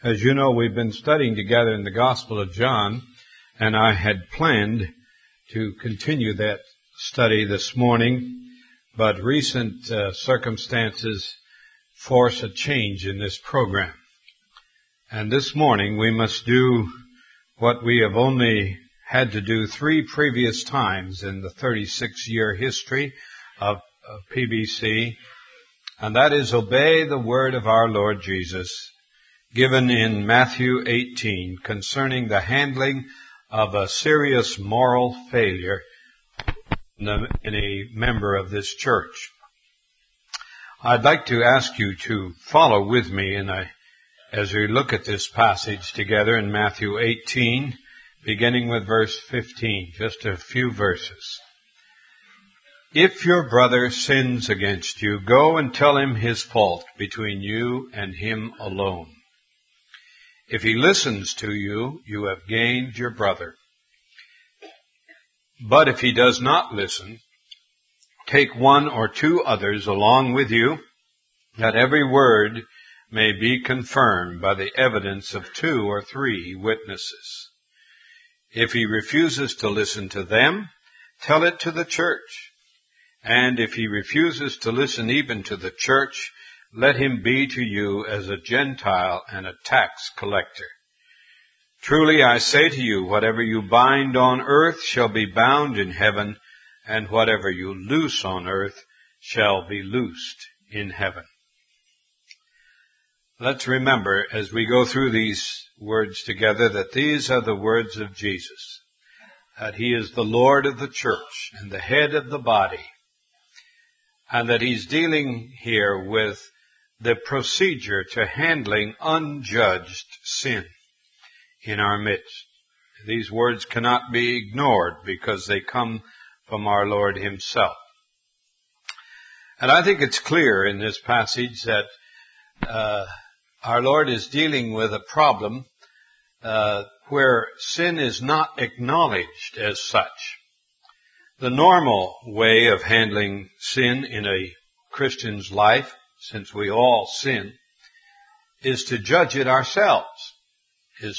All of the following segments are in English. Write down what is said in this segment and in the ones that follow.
As you know, we've been studying together in the Gospel of John, and I had planned to continue that study this morning, but recent circumstances force a change in this program. And this morning we must do what we have only had to do 3 previous times in the 36-year history of PBC, and that is obey the word of our Lord Jesus, given in Matthew 18 concerning the handling of a serious moral failure in a member of this church. I'd like to ask you to follow with me as we look at this passage together in Matthew 18, beginning with verse 15, just a few verses. If your brother sins against you, go and tell him his fault between you and him alone. If he listens to you, you have gained your brother. But if he does not listen, take 1 or 2 others along with you, that every word may be confirmed by the evidence of 2 or 3 witnesses. If he refuses to listen to them, tell it to the church. And if he refuses to listen even to the church, let him be to you as a Gentile and a tax collector. Truly I say to you, whatever you bind on earth shall be bound in heaven, and whatever you loose on earth shall be loosed in heaven. Let's remember as we go through these words together that these are the words of Jesus, that he is the Lord of the church and the head of the body, and that he's dealing here with the procedure to handling unjudged sin in our midst. These words cannot be ignored because they come from our Lord himself. And I think it's clear in this passage that our Lord is dealing with a problem where sin is not acknowledged as such. The normal way of handling sin in a Christian's life, since we all sin, is to judge it ourselves, is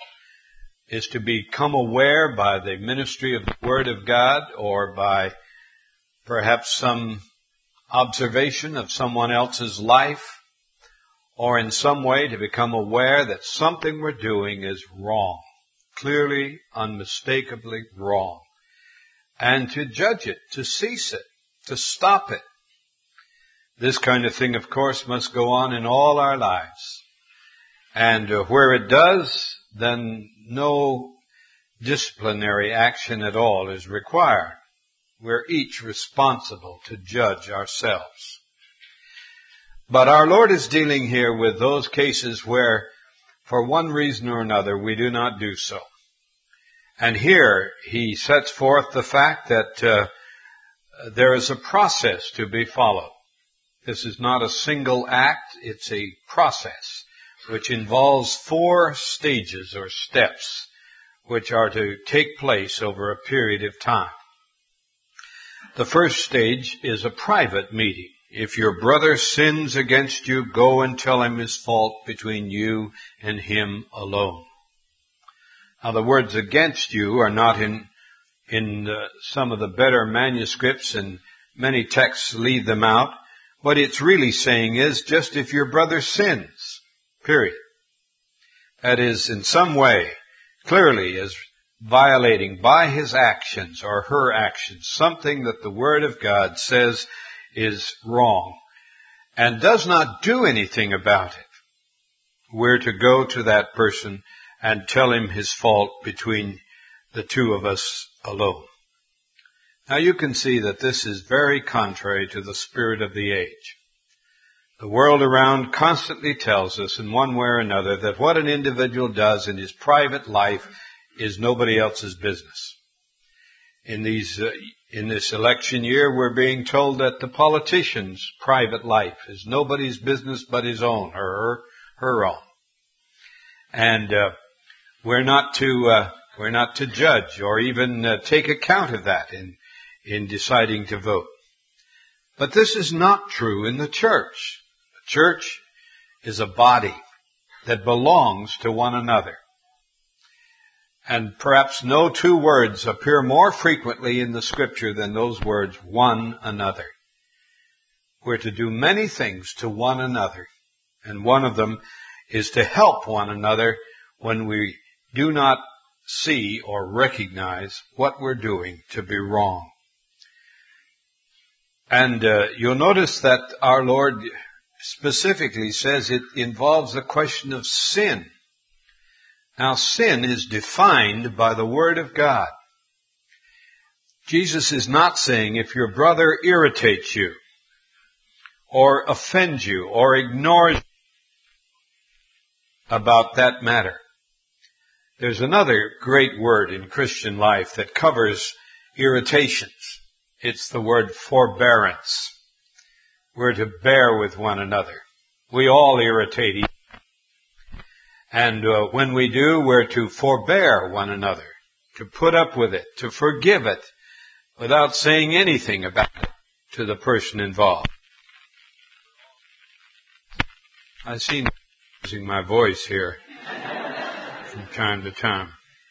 to become aware by the ministry of the Word of God or by perhaps some observation of someone else's life, or in some way to become aware that something we're doing is wrong, clearly, unmistakably wrong, and to judge it, to cease it, to stop it. This kind of thing, of course, must go on in all our lives. And where it does, then no disciplinary action at all is required. We're each responsible to judge ourselves. But our Lord is dealing here with those cases where, for one reason or another, we do not do so. And here he sets forth the fact that there is a process to be followed. This is not a single act, it's a process which involves 4 stages or steps which are to take place over a period of time. The first stage is a private meeting. If your brother sins against you, go and tell him his fault between you and him alone. Now the words against you are not in some of the better manuscripts, and many texts leave them out. What it's really saying is just if your brother sins, period. That is, in some way, clearly is violating by his actions or her actions something that the Word of God says is wrong and does not do anything about it. We're to go to that person and tell him his fault between the 2 of us alone. Now you can see that this is very contrary to the spirit of the age. The world around constantly tells us in one way or another that what an individual does in his private life is nobody else's business. In this election year, we're being told that the politician's private life is nobody's business but his own, or her own. And we're not to judge or even take account of that in deciding to vote. But this is not true in the church. The church is a body. that belongs to one another. And perhaps no two words appear more frequently in the Scripture than those words, one another. We're to do many things to one another, and one of them is to help one another when we do not see or recognize what we're doing to be wrong. And you'll notice that our Lord specifically says it involves the question of sin. Now, sin is defined by the Word of God. Jesus is not saying if your brother irritates you, or offends you, or ignores you about that matter. There's another great word in Christian life that covers irritations. It's the word forbearance. We're to bear with one another. We all irritate each other. And when we do, we're to forbear one another, to put up with it, to forgive it, without saying anything about it to the person involved. I seem to be losing my voice here from time to time.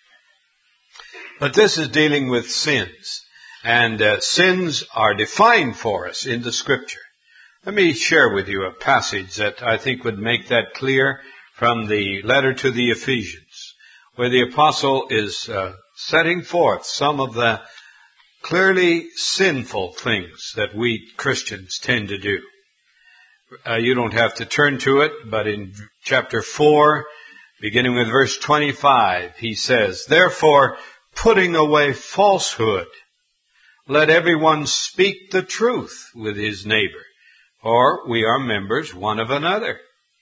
But this is dealing with sins. And sins are defined for us in the Scripture. Let me share with you a passage that I think would make that clear from the letter to the Ephesians, where the apostle is setting forth some of the clearly sinful things that we Christians tend to do. You don't have to turn to it, but in chapter 4, beginning with verse 25, he says, "Therefore, putting away falsehood, let everyone speak the truth with his neighbor, for we are members one of another.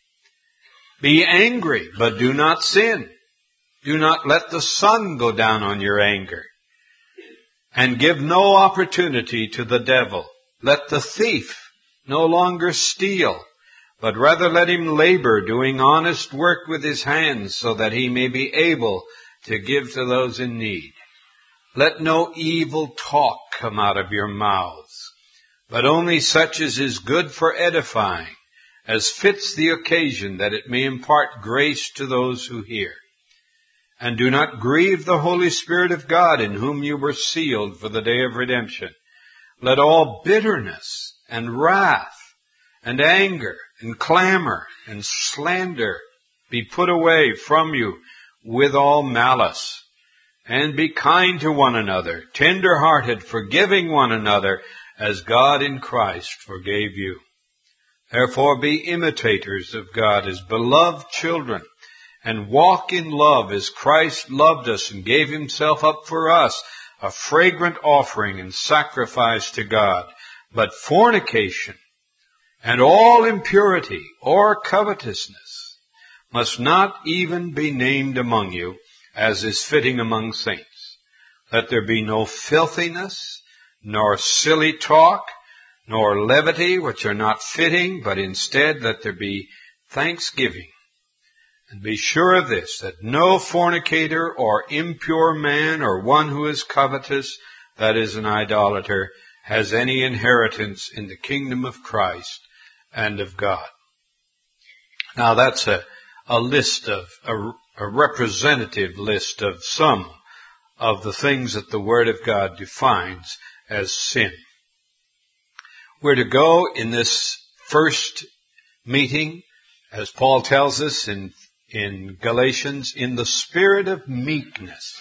Be angry, but do not sin. Do not let the sun go down on your anger. And give no opportunity to the devil. Let the thief no longer steal, but rather let him labor, doing honest work with his hands, so that he may be able to give to those in need. Let no evil talk come out of your mouths, but only such as is good for edifying, as fits the occasion, that it may impart grace to those who hear. And do not grieve the Holy Spirit of God, in whom you were sealed for the day of redemption. Let all bitterness and wrath and anger and clamor and slander be put away from you with all malice. And be kind to one another, tender-hearted, forgiving one another, as God in Christ forgave you. Therefore be imitators of God as beloved children, and walk in love as Christ loved us and gave himself up for us, a fragrant offering and sacrifice to God. But fornication and all impurity or covetousness must not even be named among you, as is fitting among saints. Let there be no filthiness, nor silly talk, nor levity, which are not fitting, but instead let there be thanksgiving. And be sure of this, that no fornicator or impure man or one who is covetous, that is an idolater, has any inheritance in the kingdom of Christ and of God." Now that's a list of, a representative list of some of the things that the Word of God defines as sin. We're to go in this first meeting, as Paul tells us in Galatians, in the spirit of meekness,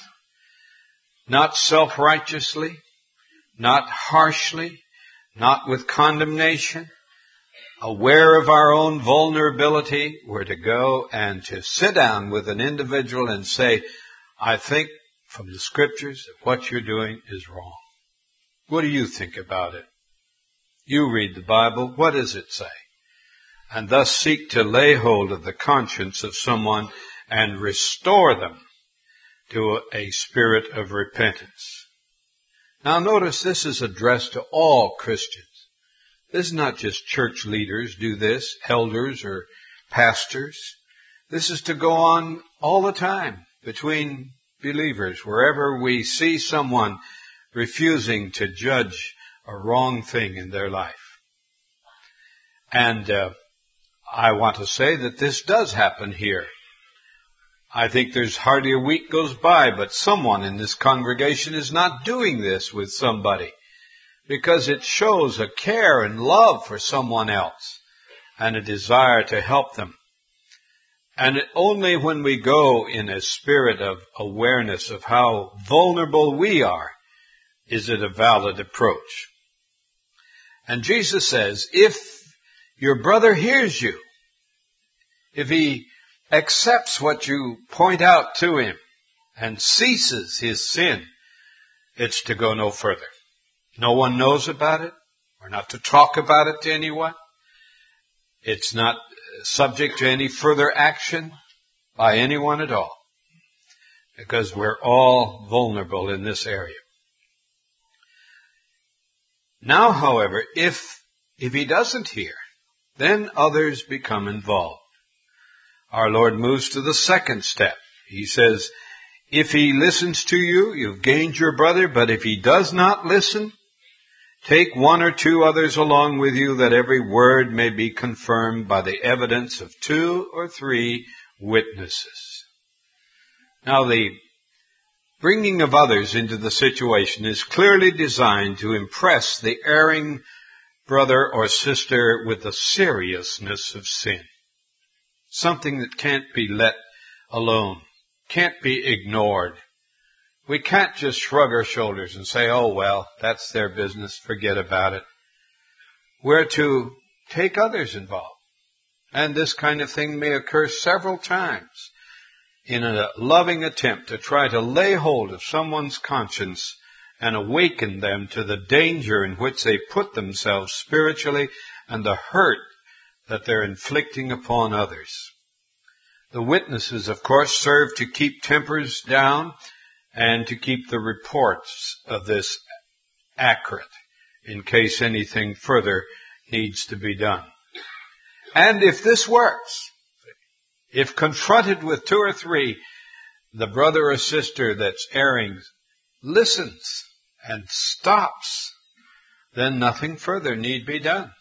not self-righteously, not harshly, not with condemnation, aware of our own vulnerability. We're to go and to sit down with an individual and say, "I think from the Scriptures that what you're doing is wrong. What do you think about it? You read the Bible. What does it say?" And thus seek to lay hold of the conscience of someone and restore them to a spirit of repentance. Now notice this is addressed to all Christians. This is not just church leaders do this, elders or pastors. This is to go on all the time between believers, wherever we see someone refusing to judge a wrong thing in their life. And I want to say that this does happen here. I think there's hardly a week goes by, but someone in this congregation is not doing this with somebody, because it shows a care and love for someone else and a desire to help them. And only when we go in a spirit of awareness of how vulnerable we are is it a valid approach. And Jesus says, if your brother hears you, if he accepts what you point out to him and ceases his sin, it's to go no further. No one knows about it. We're not to talk about it to anyone. It's not subject to any further action by anyone at all, because we're all vulnerable in this area. Now, however, if he doesn't hear, then others become involved. Our Lord moves to the second step. He says, if he listens to you, you've gained your brother, but if he does not listen, take 1 or 2 others along with you, that every word may be confirmed by the evidence of 2 or 3 witnesses. Now, the bringing of others into the situation is clearly designed to impress the erring brother or sister with the seriousness of sin. Something that can't be let alone, can't be ignored. We can't just shrug our shoulders and say, oh, well, that's their business, forget about it. We're to take others involved. And this kind of thing may occur several times in a loving attempt to try to lay hold of someone's conscience and awaken them to the danger in which they put themselves spiritually and the hurt that they're inflicting upon others. The witnesses, of course, serve to keep tempers down and to keep the reports of this accurate in case anything further needs to be done. And if this works, if confronted with 2 or 3, the brother or sister that's erring listens and stops, then nothing further need be done.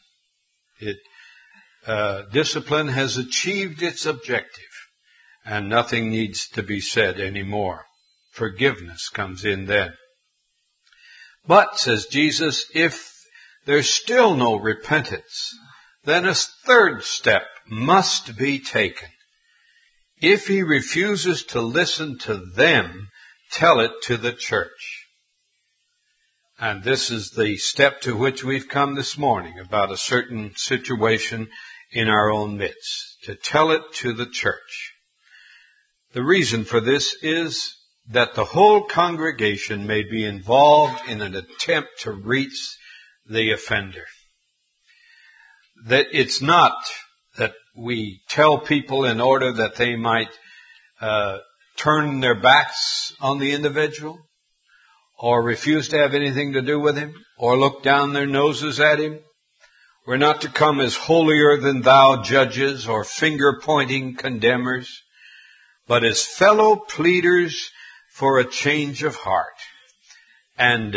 Discipline has achieved its objective, and nothing needs to be said anymore. Forgiveness comes in then. But, says Jesus, if there's still no repentance, then a third step must be taken. If he refuses to listen to them, tell it to the church. And this is the step to which we've come this morning about a certain situation in our own midst, to tell it to the church. The reason for this is that the whole congregation may be involved in an attempt to reach the offender. That it's not that we tell people in order that they might turn their backs on the individual, or refuse to have anything to do with him, or look down their noses at him. We're not to come as holier than thou judges or finger-pointing condemners, but as fellow pleaders for a change of heart and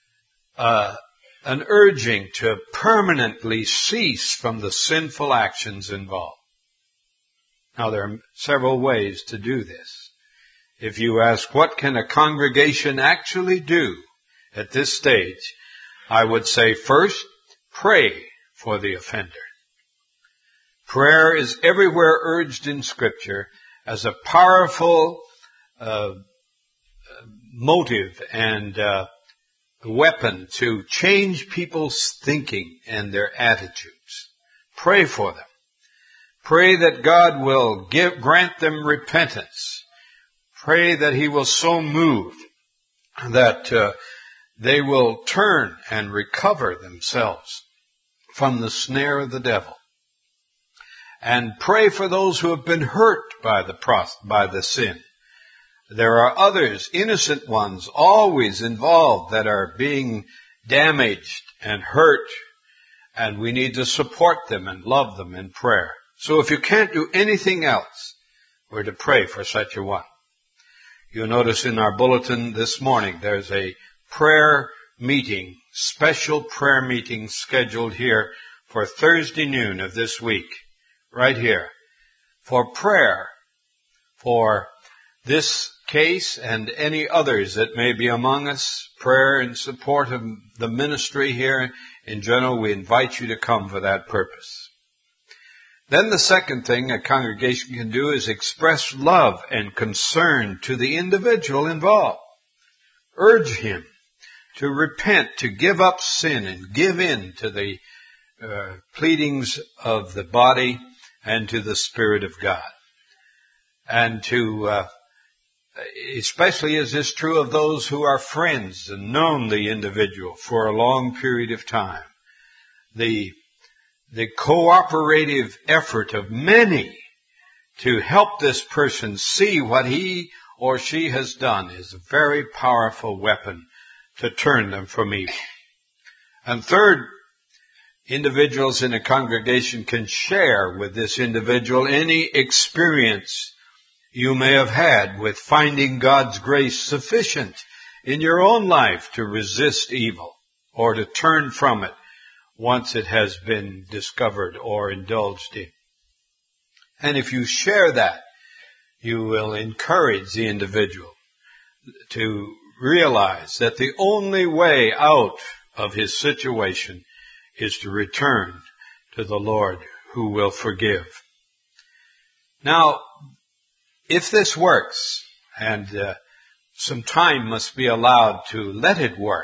an urging to permanently cease from the sinful actions involved. Now, there are several ways to do this. If you ask, what can a congregation actually do at this stage, I would say, first, pray for the offender. Prayer is everywhere urged in Scripture as a powerful motive and weapon to change people's thinking and their attitudes. Pray for them. Pray that God will grant them repentance. Pray that He will so move that they will turn and recover themselves from the snare of the devil. And pray for those who have been hurt by the sin. There are others, innocent ones, always involved that are being damaged and hurt, and we need to support them and love them in prayer. So if you can't do anything else, we're to pray for such a one. You'll notice in our bulletin this morning, there's a prayer meeting, special prayer meeting scheduled here for Thursday noon of this week. right here for prayer for this case and any others that may be among us, prayer in support of the ministry here in general. We invite you to come for that purpose. Then the second thing a congregation can do is express love and concern to the individual involved. Urge him to repent, to give up sin and give in to the pleadings of the body and to the Spirit of God. And to, especially as is true of those who are friends and known the individual for a long period of time, the cooperative effort of many to help this person see what he or she has done is a very powerful weapon to turn them from evil. And third, individuals in a congregation can share with this individual any experience you may have had with finding God's grace sufficient in your own life to resist evil or to turn from it once it has been discovered or indulged in. And if you share that, you will encourage the individual to realize that the only way out of his situation is to return to the Lord who will forgive. Now, if this works, and some time must be allowed to let it work,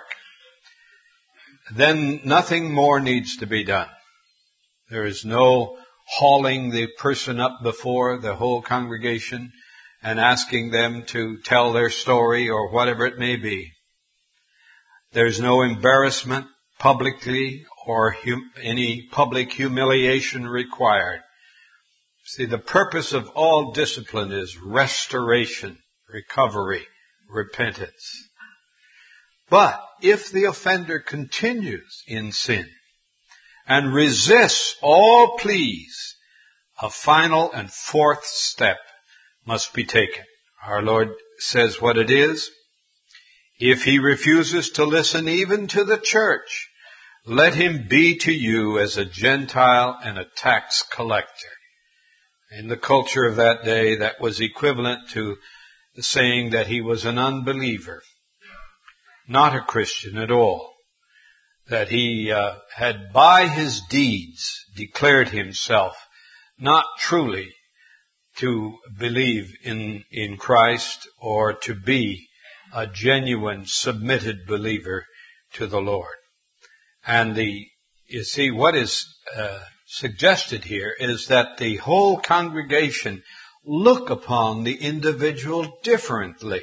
then nothing more needs to be done. There is no hauling the person up before the whole congregation and asking them to tell their story or whatever it may be. There's no embarrassment publicly or any public humiliation required. See, the purpose of all discipline is restoration, recovery, repentance. But if the offender continues in sin and resists all pleas, a final and fourth step must be taken. Our Lord says what it is. If he refuses to listen even to the church, let him be to you as a Gentile and a tax collector. In the culture of that day, that was equivalent to saying that he was an unbeliever, not a Christian at all, that he had by his deeds declared himself not truly to believe in Christ or to be a genuine submitted believer to the Lord. And you see, what is suggested here is that the whole congregation look upon the individual differently.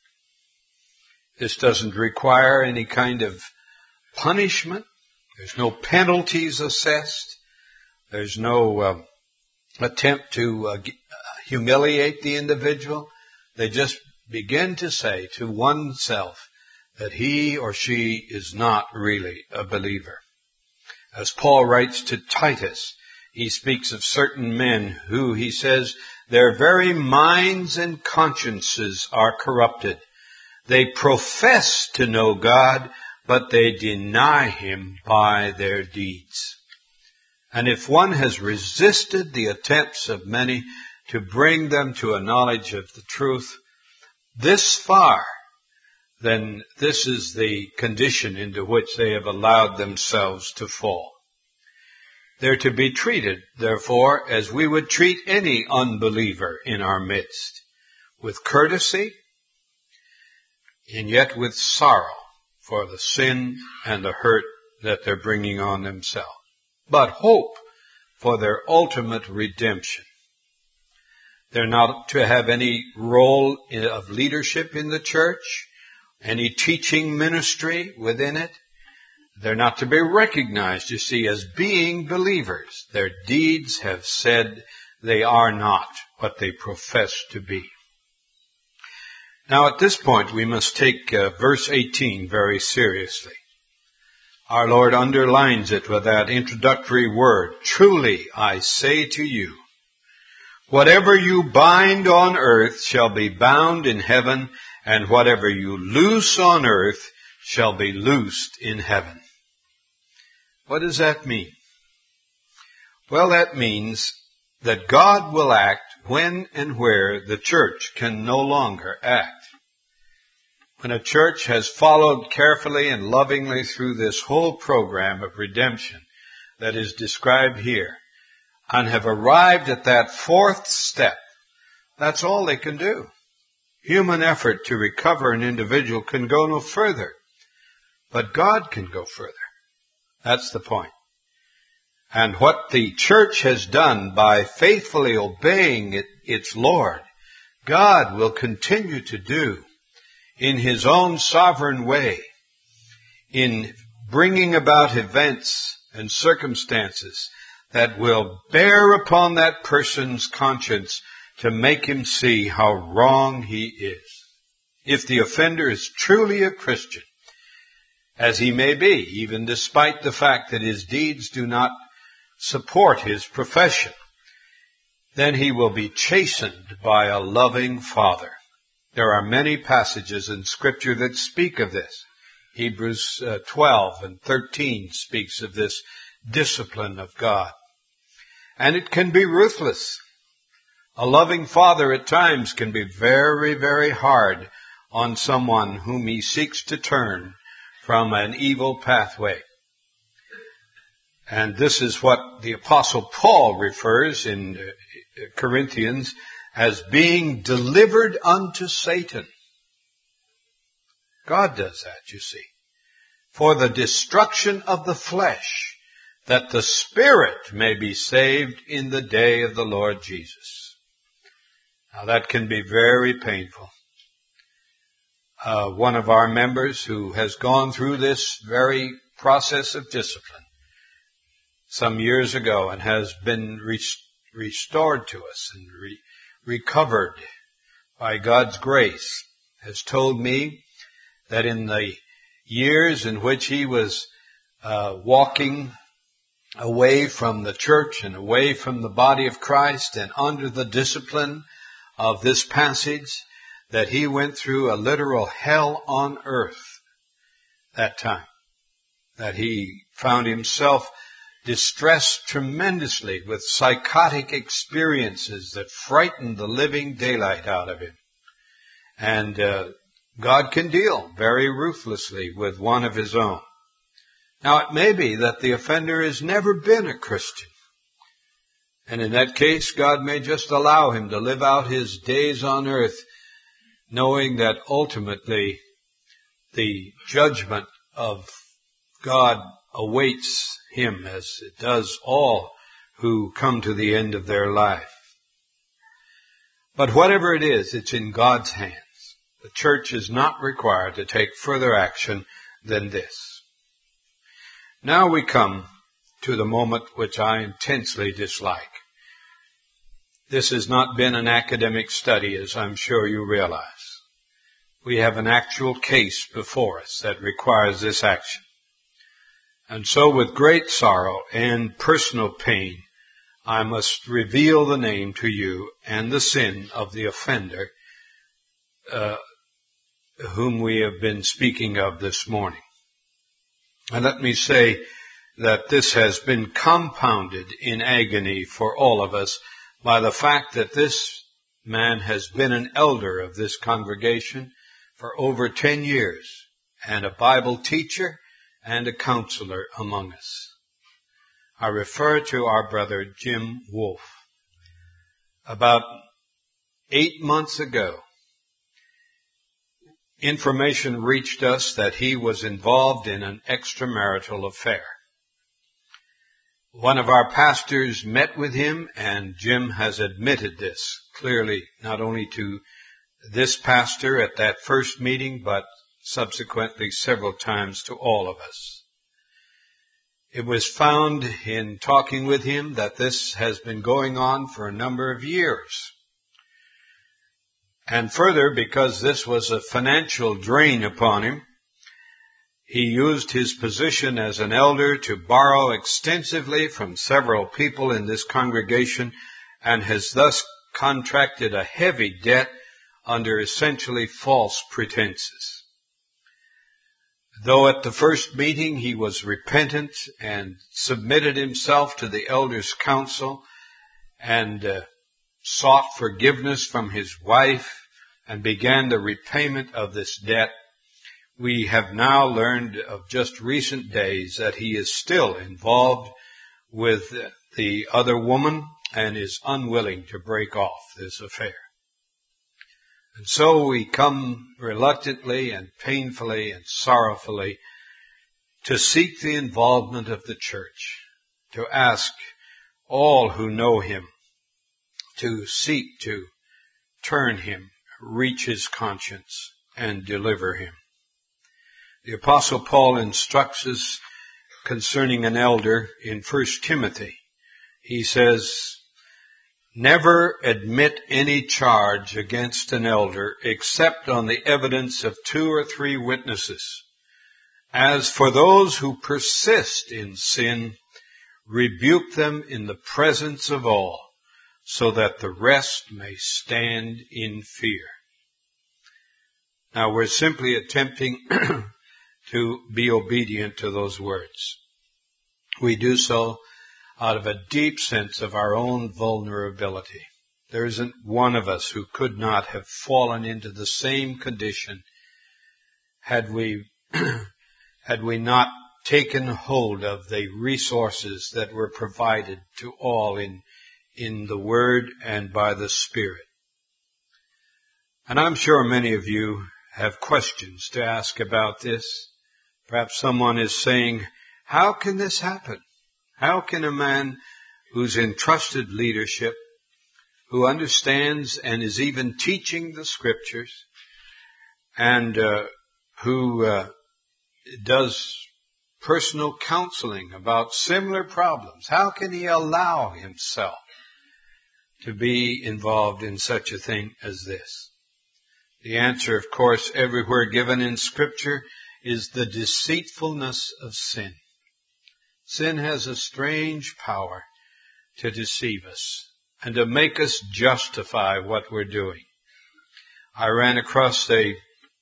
This doesn't require any kind of punishment. There's no penalties assessed. There's no attempt to humiliate the individual. They just begin to say to oneself that he or she is not really a believer. As Paul writes to Titus, he speaks of certain men who, he says, their very minds and consciences are corrupted. They profess to know God, but they deny him by their deeds. And if one has resisted the attempts of many to bring them to a knowledge of the truth this far, then this is the condition into which they have allowed themselves to fall. They're to be treated, therefore, as we would treat any unbeliever in our midst, with courtesy and yet with sorrow for the sin and the hurt that they're bringing on themselves, but hope for their ultimate redemption. They're not to have any role of leadership in the church, any teaching ministry within it. They're not to be recognized, you see, as being believers. Their deeds have said they are not what they profess to be. Now, at this point, we must take verse 18 very seriously. Our Lord underlines it with that introductory word, "Truly I say to you, whatever you bind on earth shall be bound in heaven, and whatever you loose on earth shall be loosed in heaven." What does that mean? Well, that means that God will act when and where the church can no longer act. When a church has followed carefully and lovingly through this whole program of redemption that is described here, and have arrived at that fourth step, that's all they can do. Human effort to recover an individual can go no further, but God can go further. That's the point. And what the church has done by faithfully obeying its Lord, God will continue to do in His own sovereign way, in bringing about events and circumstances that will bear upon that person's conscience to make him see how wrong he is. If the offender is truly a Christian, as he may be, even despite the fact that his deeds do not support his profession, then he will be chastened by a loving Father. There are many passages in Scripture that speak of this. Hebrews 12 and 13 speaks of this discipline of God. And it can be ruthless. A loving Father at times can be very, very hard on someone whom he seeks to turn from an evil pathway. And this is what the Apostle Paul refers in Corinthians as being delivered unto Satan. God does that, you see, for the destruction of the flesh, that the spirit may be saved in the day of the Lord Jesus. Now that can be very painful. One of our members who has gone through this very process of discipline some years ago and has been restored to us and recovered by God's grace has told me that in the years in which he was walking away from the church and away from the body of Christ and under the discipline of this passage, that he went through a literal hell on earth that time. That he found himself distressed tremendously with psychotic experiences that frightened the living daylight out of him. And God can deal very ruthlessly with one of His own. Now, it may be that the offender has never been a Christian. And in that case, God may just allow him to live out his days on earth, knowing that ultimately the judgment of God awaits him, as it does all who come to the end of their life. But whatever it is, it's in God's hands. The church is not required to take further action than this. Now we come to the moment which I intensely dislike. This has not been an academic study, as I'm sure you realize. We have an actual case before us that requires this action. And so with great sorrow and personal pain, I must reveal the name to you and the sin of the offender whom we have been speaking of this morning. And let me say that this has been compounded in agony for all of us by the fact that this man has been an elder of this congregation for over 10 years and a Bible teacher and a counselor among us. I refer to our brother Jim Wolfe. About 8 months ago, information reached us that he was involved in an extramarital affair. One of our pastors met with him, and Jim has admitted this clearly, not only to this pastor at that first meeting, but subsequently several times to all of us. It was found in talking with him that this has been going on for a number of years. And further, because this was a financial drain upon him, he used his position as an elder to borrow extensively from several people in this congregation and has thus contracted a heavy debt under essentially false pretenses. Though at the first meeting he was repentant and submitted himself to the elders' counsel and sought forgiveness from his wife and began the repayment of this debt, we have now learned of just recent days that he is still involved with the other woman and is unwilling to break off this affair. And so we come reluctantly and painfully and sorrowfully to seek the involvement of the church, to ask all who know him to seek to turn him, reach his conscience, and deliver him. The Apostle Paul instructs us concerning an elder in 1 Timothy. He says, "Never admit any charge against an elder except on the evidence of 2 or 3 witnesses. As for those who persist in sin, rebuke them in the presence of all, so that the rest may stand in fear." Now we're simply attempting to be obedient to those words. We do so out of a deep sense of our own vulnerability. There isn't one of us who could not have fallen into the same condition had we not taken hold of the resources that were provided to all in the Word and by the Spirit. And I'm sure many of you have questions to ask about this. Perhaps someone is saying, how can this happen? How can a man who's entrusted leadership, who understands and is even teaching the Scriptures, and who does personal counseling about similar problems, how can he allow himself to be involved in such a thing as this? The answer, of course, everywhere given in Scripture is the deceitfulness of sin. Sin has a strange power to deceive us and to make us justify what we're doing. I ran across a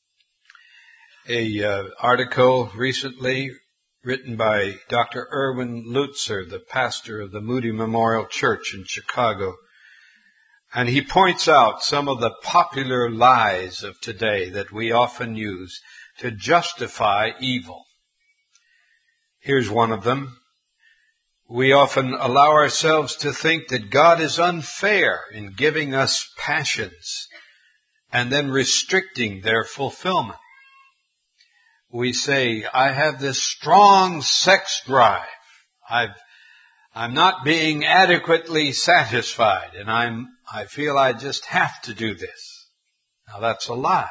article recently written by Dr. Erwin Lutzer, the pastor of the Moody Memorial Church in Chicago. And he points out some of the popular lies of today that we often use to justify evil. Here's one of them. We often allow ourselves to think that God is unfair in giving us passions and then restricting their fulfillment. We say, I have this strong sex drive. I'm not being adequately satisfied, and I feel I just have to do this. Now that's a lie.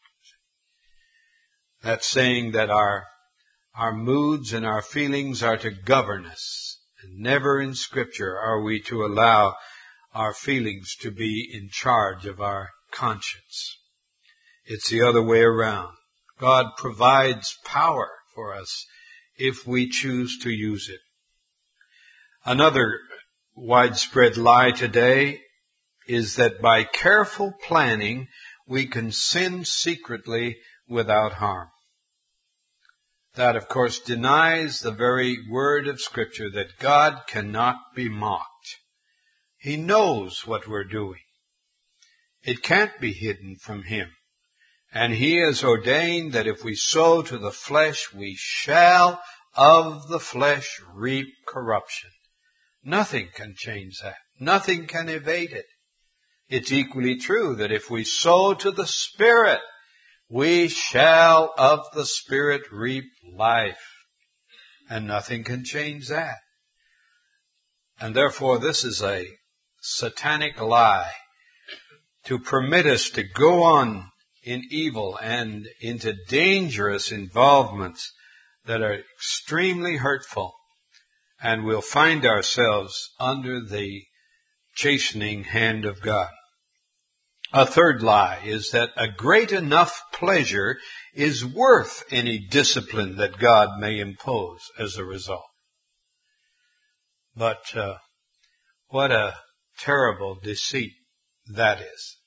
That's saying that our moods and our feelings are to govern us. And never in Scripture are we to allow our feelings to be in charge of our conscience. It's the other way around. God provides power for us if we choose to use it. Another widespread lie today is that by careful planning, we can sin secretly without harm. That, of course, denies the very word of Scripture that God cannot be mocked. He knows what we're doing. It can't be hidden from Him. And He has ordained that if we sow to the flesh, we shall of the flesh reap corruption. Nothing can change that. Nothing can evade it. It's equally true that if we sow to the Spirit, we shall of the Spirit reap life. And nothing can change that. And therefore this is a satanic lie to permit us to go on in evil and into dangerous involvements that are extremely hurtful, and we'll find ourselves under the chastening hand of God. A third lie is that a great enough pleasure is worth any discipline that God may impose as a result. But what a terrible deceit that is.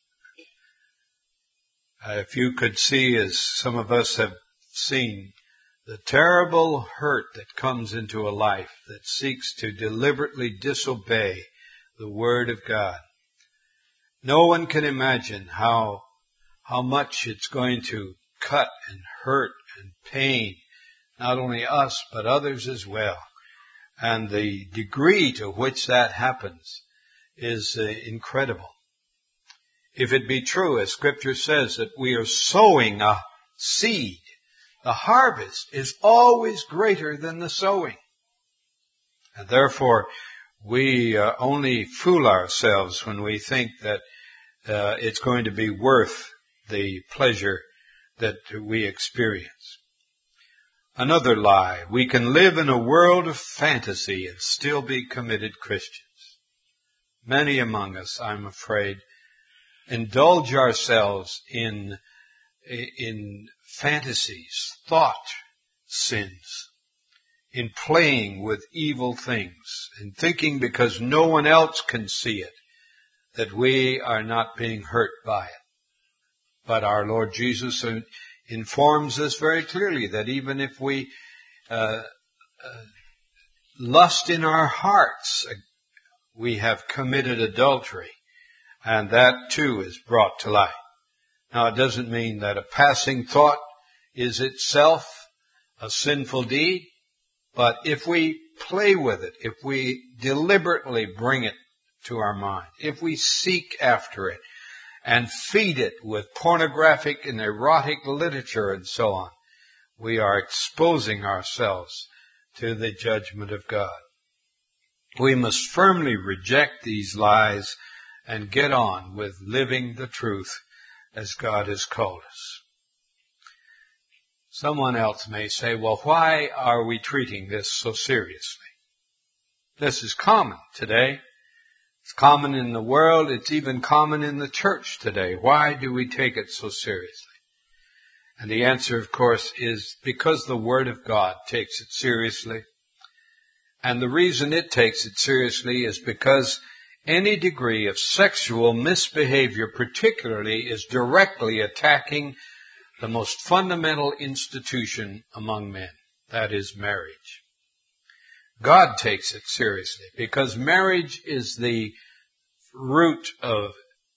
If you could see, as some of us have seen, the terrible hurt that comes into a life that seeks to deliberately disobey the Word of God. No one can imagine how much it's going to cut and hurt and pain, not only us, but others as well. And the degree to which that happens is incredible. If it be true, as Scripture says, that we are sowing a seed, the harvest is always greater than the sowing. And therefore, we only fool ourselves when we think that it's going to be worth the pleasure that we experience. Another lie: we can live in a world of fantasy and still be committed Christians. Many among us, I'm afraid, indulge ourselves in fantasies, thought sins, in playing with evil things, and thinking because no one else can see it, that we are not being hurt by it. But our Lord Jesus informs us very clearly that even if we lust in our hearts, we have committed adultery, and that too is brought to light. Now, it doesn't mean that a passing thought is itself a sinful deed, but if we play with it, if we deliberately bring it to our mind, if we seek after it and feed it with pornographic and erotic literature and so on, we are exposing ourselves to the judgment of God. We must firmly reject these lies and get on with living the truth as God has called us. Someone else may say, well, why are we treating this so seriously? This is common today. It's common in the world. It's even common in the church today. Why do we take it so seriously? And the answer, of course, is because the Word of God takes it seriously. And the reason it takes it seriously is because any degree of sexual misbehavior particularly is directly attacking the most fundamental institution among men, that is marriage. God takes it seriously because marriage is the root of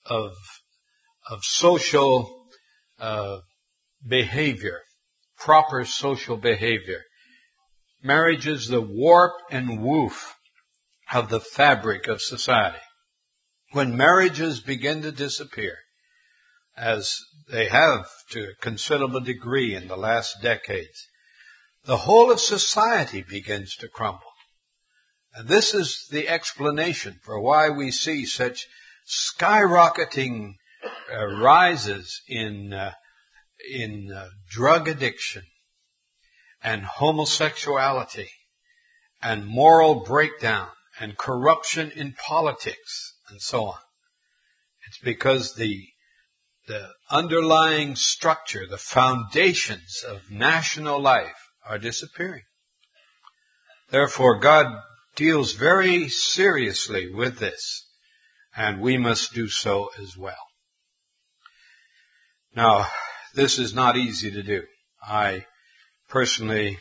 social behavior, proper social behavior. Marriage is the warp and woof of the fabric of society. When marriages begin to disappear, as they have to a considerable degree in the last decades, the whole of society begins to crumble. And this is the explanation for why we see such skyrocketing rises in drug addiction and homosexuality and moral breakdown and corruption in politics and so on. It's because the underlying structure, the foundations of national life are disappearing. Therefore, God deals very seriously with this, and we must do so as well. Now, this is not easy to do. I personally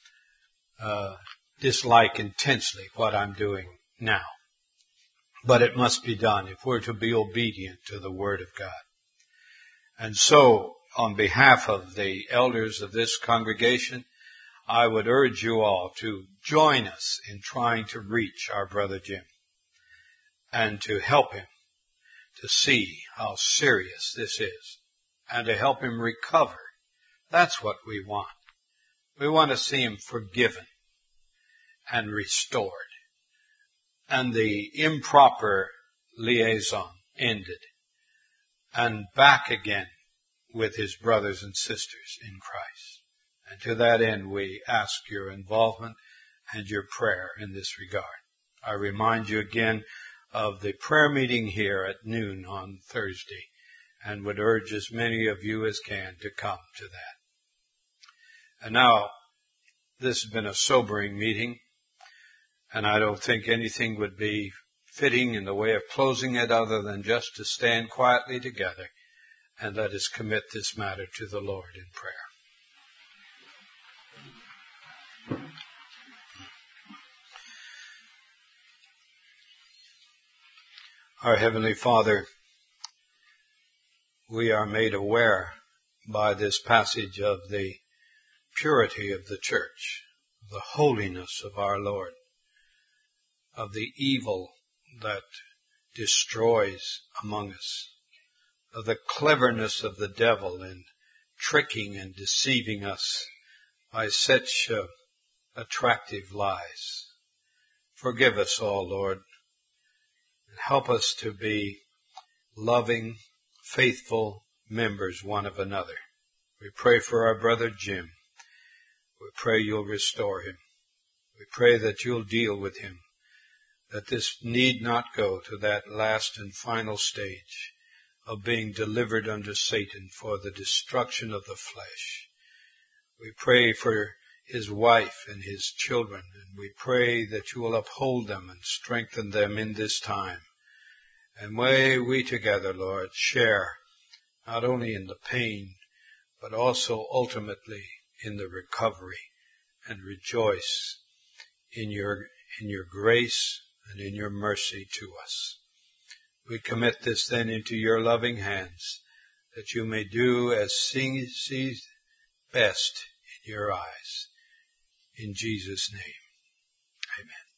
dislike intensely what I'm doing now. But it must be done if we're to be obedient to the Word of God. And so, on behalf of the elders of this congregation, I would urge you all to join us in trying to reach our brother Jim and to help him to see how serious this is and to help him recover. That's what we want. We want to see him forgiven and restored and the improper liaison ended and back again with his brothers and sisters in Christ. And to that end, we ask your involvement and your prayer in this regard. I remind you again of the prayer meeting here at noon on Thursday and would urge as many of you as can to come to that. And now, this has been a sobering meeting, and I don't think anything would be fitting in the way of closing it other than just to stand quietly together and let us commit this matter to the Lord in prayer. Our Heavenly Father, we are made aware by this passage of the purity of the church, the holiness of our Lord, of the evil that destroys among us, of the cleverness of the devil in tricking and deceiving us by such attractive lies. Forgive us all, Lord, and help us to be loving, faithful members one of another. We pray for our brother Jim. We pray you'll restore him. We pray that you'll deal with him, that this need not go to that last and final stage of being delivered unto Satan for the destruction of the flesh. We pray for his wife and his children, and we pray that you will uphold them and strengthen them in this time. And may we together, Lord, share not only in the pain, but also ultimately in the recovery, and rejoice in your grace and in your mercy to us. We commit this then into your loving hands, that you may do as seems best in your eyes. In Jesus' name, amen.